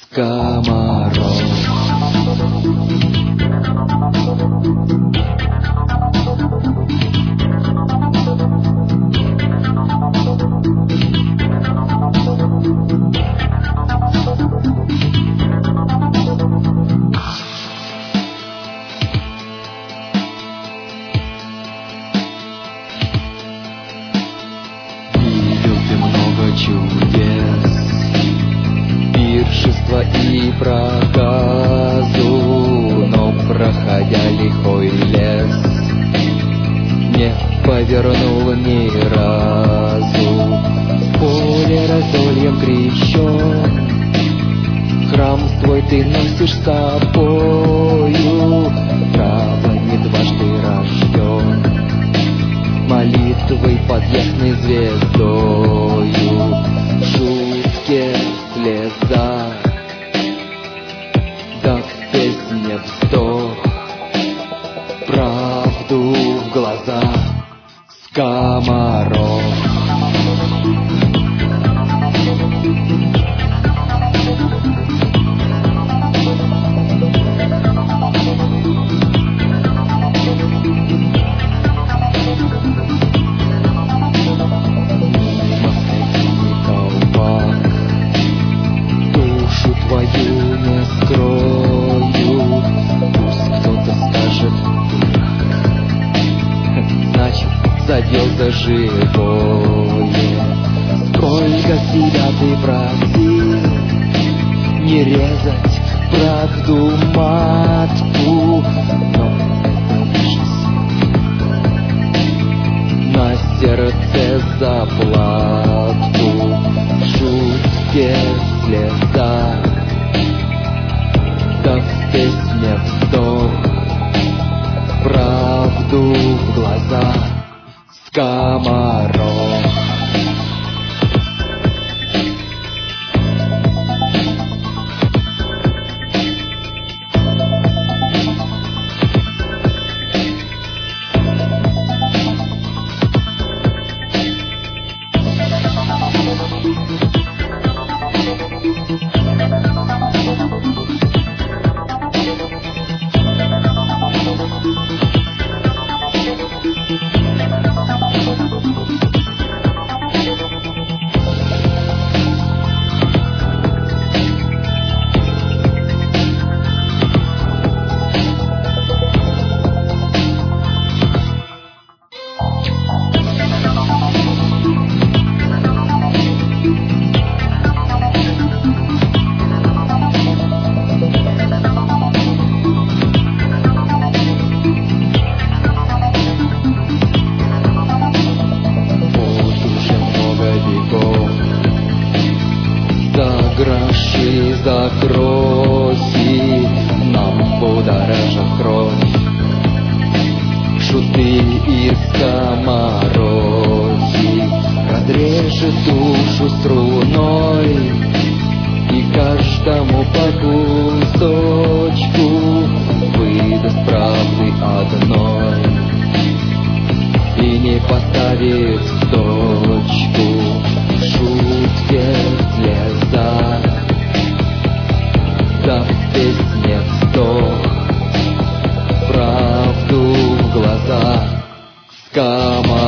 Комаров. Чудес, пиршества и проказу, но, проходя лихой лес, не повернул ни разу. В поле раздольем крещен, храм твой ты носишь с собою, право не дважды рожден, молитвой под ясной звездою, в шутке слеза, да в песне вздох, правду в глаза, Комаров. Забился живое. Сколько себя ты просил не резать правду матку, но это выше сил. На сердце заплатку, в шутке слеза, да в песне вздох, правду в глаза, Комаров. Гроши за крохи нам будоражат кровь, шуты и скоморохи разрежет душу струной, и каждому по кусочку выдаст правды одной, и не поставит точку в шутке слеза, да в песне вздох, правду в глаза, Комаров.